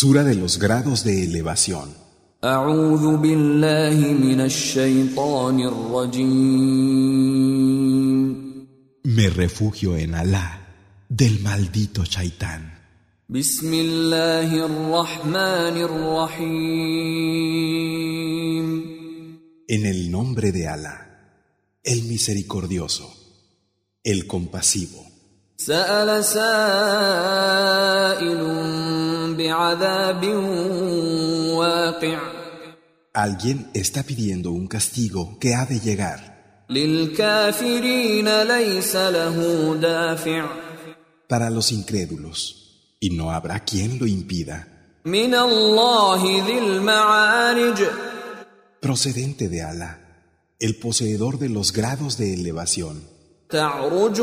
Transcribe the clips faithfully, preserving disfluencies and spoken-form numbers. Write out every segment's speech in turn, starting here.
Sura de los grados de elevación. أعوذ بالله من الشيطان الرجيم. Me refugio en Alá del maldito Shaitán. بسم الله الرحمن الرحيم. En el nombre de Alá, el misericordioso, el compasivo. سأل سائل بعذاب واقع. Alguien está pidiendo un castigo que ha de llegar. للكافرين ليس له دافع. Para los incrédulos, y no habrá quien lo impida. من الله ذي المعارج. Procedente de Alá, el poseedor de los grados de elevación. تعرج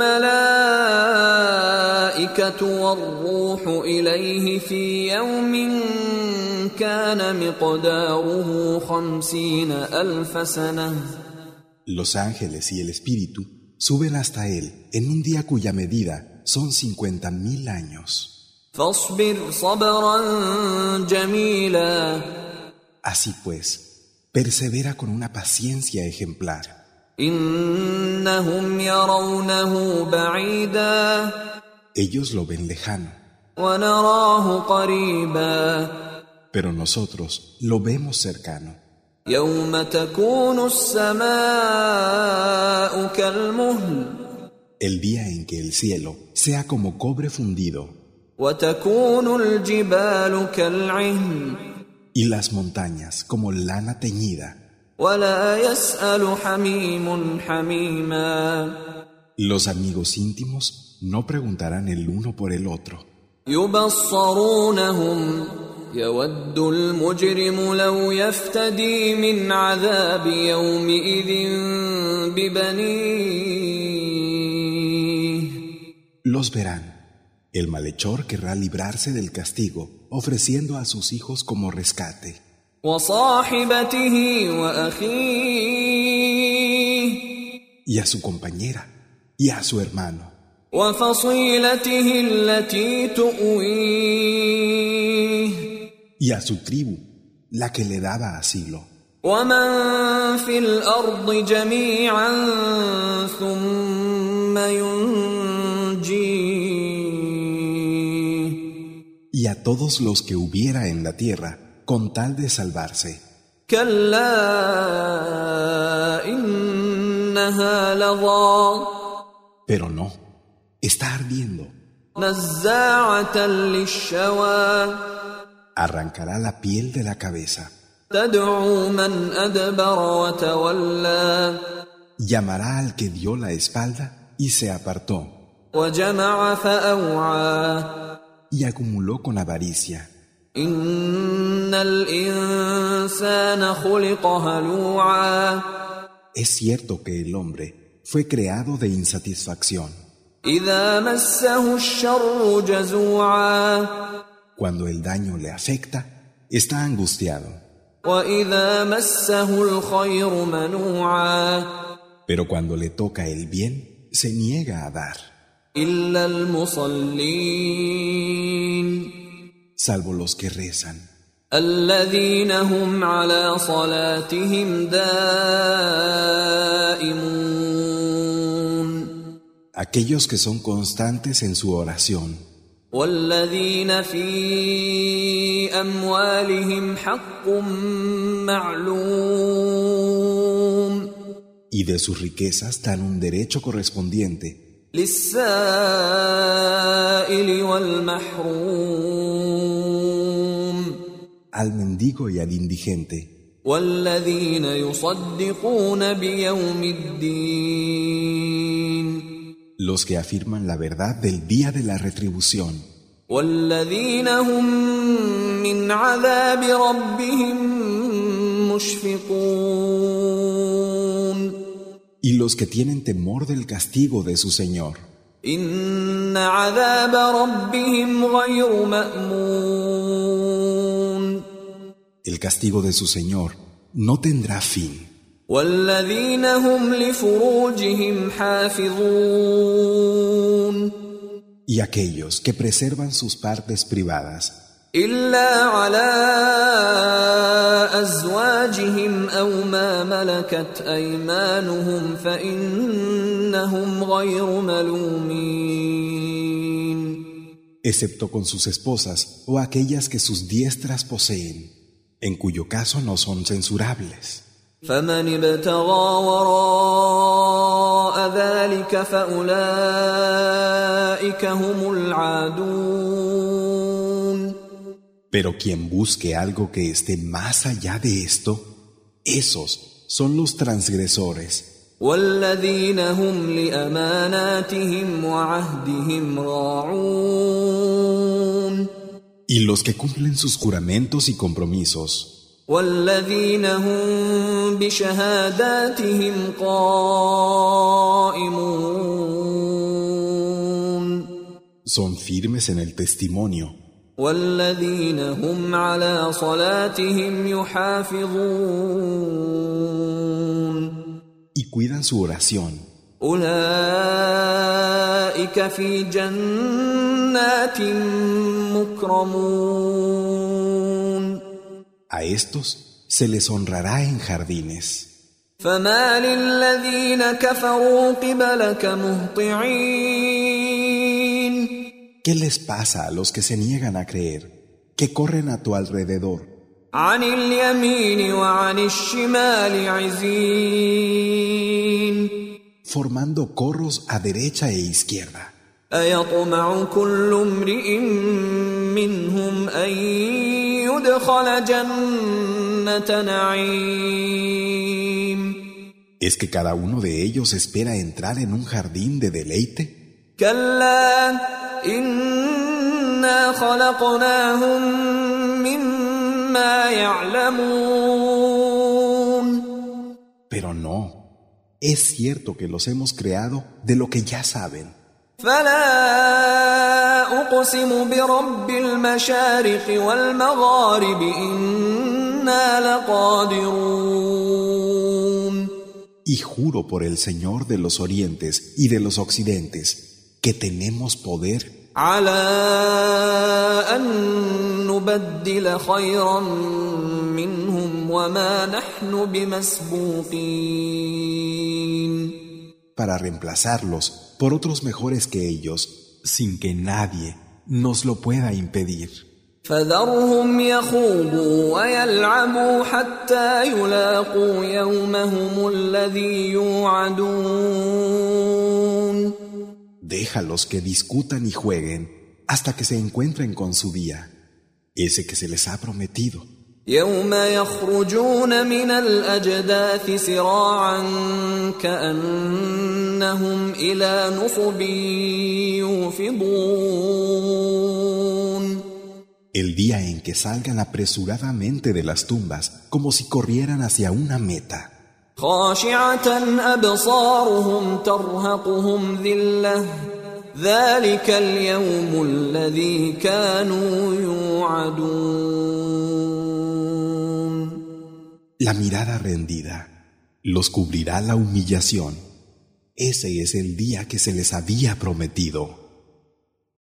الملائكة والروح إليه في يوم كان مقداره خمسين ألف سنة. Los ángeles y el espíritu suben hasta él en un día cuya medida son cincuenta mil años. فاصبر صبرا جميلا. Así pues, persevera con una paciencia ejemplar. إنهم يرونه بعيدا. Ellos lo ven lejano, ونراه قريبا. pero nosotros lo vemos cercano. يوم تكون السماء كالمهل. El día en que el cielo sea como cobre fundido وتكون الجبال كالعهن. y las montañas como lana teñida. ولا يسأل حميم حميما. Los amigos íntimos no preguntarán el uno por el otro. يبصرونهم. يود المجرم لو يفتدي من عذاب يومئذ ببنيه. Los verán. El malhechor querrá librarse del castigo, ofreciendo a sus hijos como rescate. وصاحبته وأخيه. Y a su compañera, y a su hermano. وفصيلته التي تؤويه. Y a su tribu, la que le daba asilo. ومن في الأرض جميعا ثم ينجيه. Y a todos los que hubiera en la tierra, con tal de salvarse. كلا إنها لظى. Pero no, está ardiendo. نزاعة للشوى. Arrancará la piel de la cabeza. تدعو من أدبر وتولى. Llamará al que dio la espalda y se apartó. وجمع فأوعى. Y acumuló con avaricia. إن الإنسان خلق هلوعا. Es cierto que el hombre fue creado de insatisfacción. إذا مسه الشر جزوعا. Cuando el daño le afecta, está angustiado. وإذا مسه الخير منوعا. Pero cuando le toca el bien, se niega a dar. إلا المصلين. Salvo los que rezan. الذين هم على صلاتهم دائمون. Aquellos que son constantes en su oración. والذين في أموالهم حق معلوم. Y de sus riquezas dan un derecho correspondiente. للسائل والمحروم. Al mendigo y al indigente. والذين يصدقون بيوم الدين. Los que afirman la verdad del día de la retribución. والذين هم من عذاب ربهم مشفقون. Y los que tienen temor del castigo de su Señor. إن عذاب ربهم غير مأمون. El castigo de su Señor no tendrá fin. والذين هم لفروجهم حافظون. Y aquellos que preservan sus partes privadas. إلا على أزواجهم أو ما ملكت أيمانهم فإنهم غير ملومين. Excepto con sus esposas o aquellas que sus diestras poseen, en cuyo caso no son censurables. فمن ابتغى وراء ذلك فأولئك هم العادون. Pero quien busque algo que esté más allá de esto, esos son los transgresores. والذين هم لأماناتهم وعهدهم راعون. Y los que cumplen sus juramentos y compromisos. والذين هم بشهاداتهم قائمون. Son firmes en el testimonio. والذين هم على صلاتهم يحافظون. Y cuidan su oración. أولئك في جنات مكرمون. A estos se les honrará en jardines. فما للذين كفروا قبلك مهطعين. ¿Qué les pasa a los que se niegan a creer, que corren a tu alrededor? عن اليمين وعن الشمال عزين. Formando corros a derecha e izquierda. أيطمع كل امرئ منهم أن يدخل جنة نعيم. ¿Es que cada uno de ellos espera entrar en un jardín de deleite? كلا إنا خلقناهم مما يعلمون. Pero no, es cierto que los hemos creado de lo que ya saben. فلا أقسم برب المشارق والمغارب إنا لقادرون. Y juro por el Señor de los orientes y de los occidentes que tenemos poder على أن نبدل خيرا منهم وما نحن بمسبوقين. para reemplazarlos por otros mejores que ellos, sin que nadie nos lo pueda impedir. فذرهم يخوضوا ويلعبوا حتى يلاقوا يومهم الذي يوعدون. Déjalos que discutan y jueguen hasta que se encuentren con su día, ese que se les ha prometido. يوم يخرجون من الأجداث سراعا كأنهم إلى نصب يوفضون. El día en que salgan apresuradamente de las tumbas como si corrieran hacia una meta. خاشعة أبصارهم ترهقهم ذلة ذلك اليوم الذي كانوا يوعدون. La mirada rendida los cubrirá la humillación. Ese es el día que se les había prometido.